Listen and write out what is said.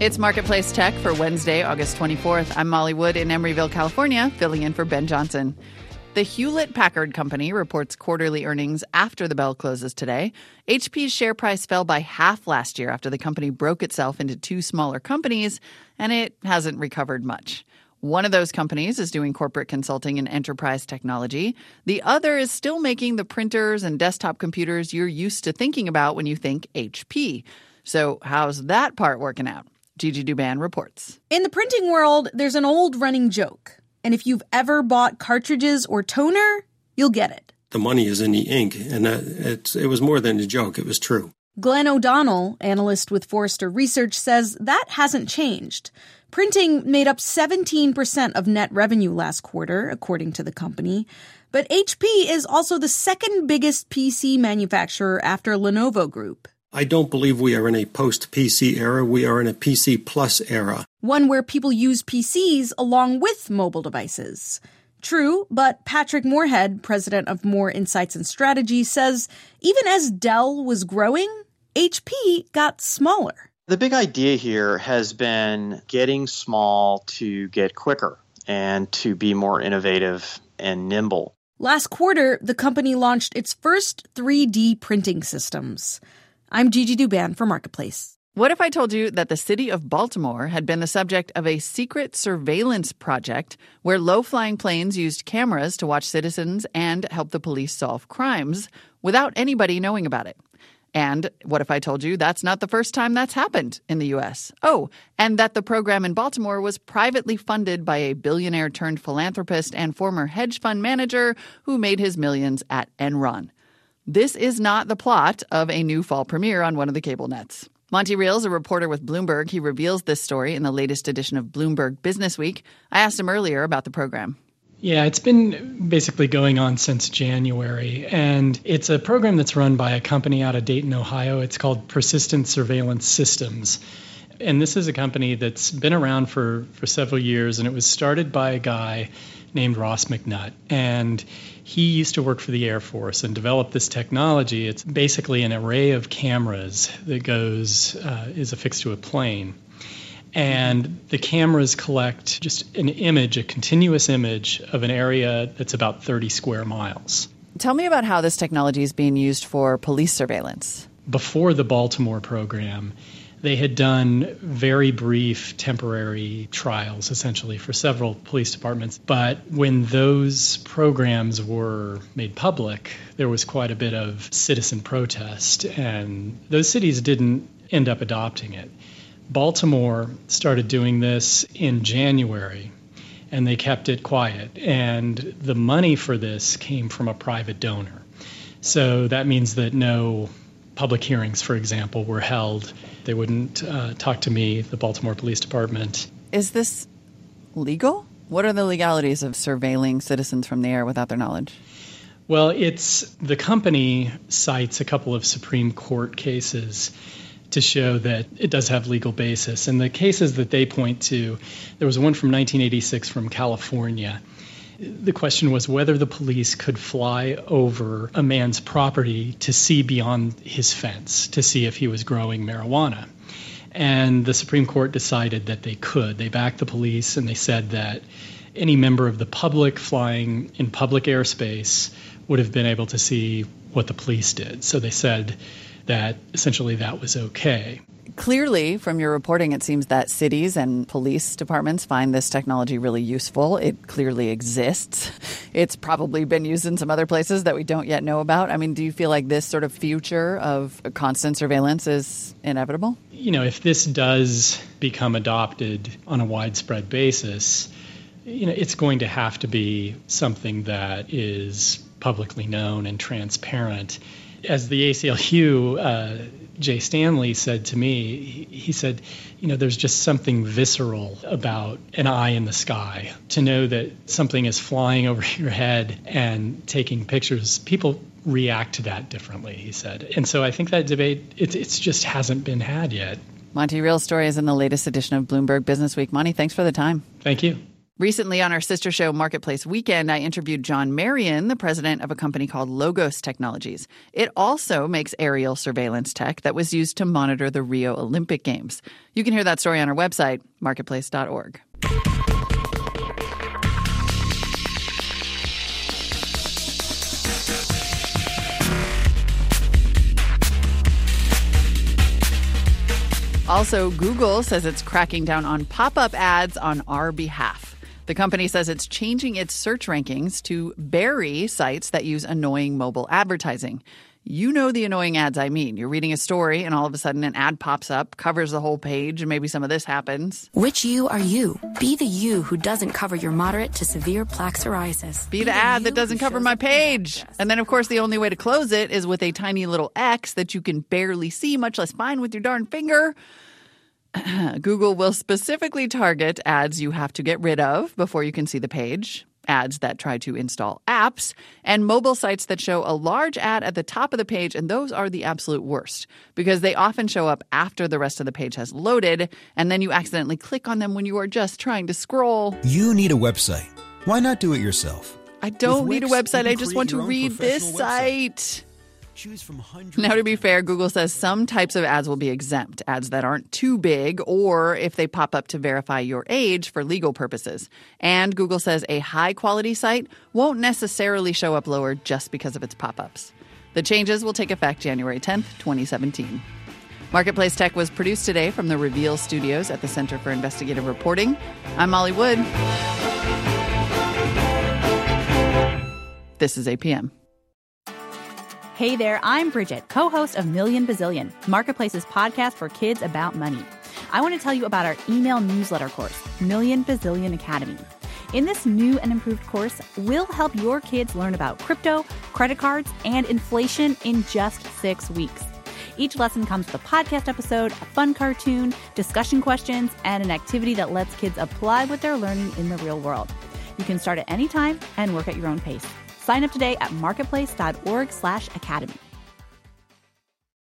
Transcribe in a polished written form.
It's Marketplace Tech for Wednesday, August 24th. I'm Molly Wood in Emeryville, California, filling in for Ben Johnson. The Hewlett-Packard Company reports quarterly earnings after the bell closes today. HP's share price fell by half last year after the company broke itself into two smaller companies, and it hasn't recovered much. One of those companies is doing corporate consulting and enterprise technology. The other is still making the printers and desktop computers you're used to thinking about when you think HP. So how's that part working out? Gigi Douban reports. In the printing world, there's an old running joke. And if you've ever bought cartridges or toner, you'll get it. The money is in the ink, and it was more than a joke. It was true. Glenn O'Donnell, analyst with Forrester Research, says that hasn't changed. Printing made up 17% of net revenue last quarter, according to the company. But HP is also the second biggest PC manufacturer after Lenovo Group. I don't believe we are in a post-PC era. We are in a PC plus era. One where people use PCs along with mobile devices. True, but Patrick Moorhead, president of Moore Insights and Strategy, says even as Dell was growing, HP got smaller. The big idea here has been getting small to get quicker and to be more innovative and nimble. Last quarter, the company launched its first 3D printing systems. I'm Gigi Douban for Marketplace. What if I told you that the city of Baltimore had been the subject of a secret surveillance project where low-flying planes used cameras to watch citizens and help the police solve crimes without anybody knowing about it? And what if I told you that's not the first time that's happened in the U.S.? Oh, and that the program in Baltimore was privately funded by a billionaire-turned-philanthropist and former hedge fund manager who made his millions at Enron. This is not the plot of a new fall premiere on one of the cable nets. Monty Reels, a reporter with Bloomberg, he reveals this story in the latest edition of Bloomberg Business Week. I asked him earlier about the program. Yeah, it's been basically going on since January, and it's a program that's run by a company out of Dayton, Ohio. It's called Persistent Surveillance Systems. And this is a company that's been around for several years, and it was started by a guy named Ross McNutt. And he used to work for the Air Force and developed this technology. It's basically an array of cameras that is affixed to a plane. And the cameras collect just an image, a continuous image of an area that's about 30 square miles. Tell me about how this technology is being used for police surveillance. Before the Baltimore program, they had done very brief temporary trials, essentially, for several police departments. But when those programs were made public, there was quite a bit of citizen protest, and those cities didn't end up adopting it. Baltimore started doing this in January, and they kept it quiet. And the money for this came from a private donor. So that means that no public hearings, for example, were held. They wouldn't talk to me, the Baltimore Police Department. Is this legal? What are the legalities of surveilling citizens from the air without their knowledge? Well, the company cites a couple of Supreme Court cases to show that it does have legal basis. And the cases that they point to, there was one from 1986 from California. The question was whether the police could fly over a man's property to see beyond his fence, to see if he was growing marijuana. And the Supreme Court decided that they could. They backed the police, and they said that any member of the public flying in public airspace would have been able to see what the police did. So they said that essentially that was okay. Clearly, from your reporting, it seems that cities and police departments find this technology really useful. It clearly exists. It's probably been used in some other places that we don't yet know about. I mean, do you feel like this sort of future of constant surveillance is inevitable? You know, if this does become adopted on a widespread basis, it's going to have to be something that is publicly known and transparent. As the ACLU, Jay Stanley said to me, he said, there's just something visceral about an eye in the sky. To know that something is flying over your head and taking pictures, people react to that differently, he said. And so I think that debate, it's just hasn't been had yet. Monty Reel's story is in the latest edition of Bloomberg Business Week. Monty, thanks for the time. Thank you. Recently on our sister show, Marketplace Weekend, I interviewed John Marion, the president of a company called Logos Technologies. It also makes aerial surveillance tech that was used to monitor the Rio Olympic Games. You can hear that story on our website, marketplace.org. Also, Google says it's cracking down on pop-up ads on our behalf. The company says it's changing its search rankings to bury sites that use annoying mobile advertising. You know the annoying ads I mean. You're reading a story and all of a sudden an ad pops up, covers the whole page, and maybe some of this happens. Which you are you? Be the you who doesn't cover your moderate to severe plaque psoriasis. Be the ad that doesn't cover my page. And then, of course, the only way to close it is with a tiny little X that you can barely see, much less find with your darn finger. Google will specifically target ads you have to get rid of before you can see the page, ads that try to install apps, and mobile sites that show a large ad at the top of the page, and those are the absolute worst because they often show up after the rest of the page has loaded, and then you accidentally click on them when you are just trying to scroll. You need a website. Why not do it yourself? I don't need a website. I just want to read this site. Choose from hundreds. Now, to be fair, Google says some types of ads will be exempt, ads that aren't too big, or if they pop up to verify your age for legal purposes. And Google says a high-quality site won't necessarily show up lower just because of its pop-ups. The changes will take effect January 10th, 2017. Marketplace Tech was produced today from the Reveal Studios at the Center for Investigative Reporting. I'm Molly Wood. This is APM. Hey there, I'm Bridget, co-host of Million Bazillion, Marketplace's podcast for kids about money. I want to tell you about our email newsletter course, Million Bazillion Academy. In this new and improved course, we'll help your kids learn about crypto, credit cards, and inflation in just 6 weeks. Each lesson comes with a podcast episode, a fun cartoon, discussion questions, and an activity that lets kids apply what they're learning in the real world. You can start at any time and work at your own pace. Sign up today at marketplace.org/academy.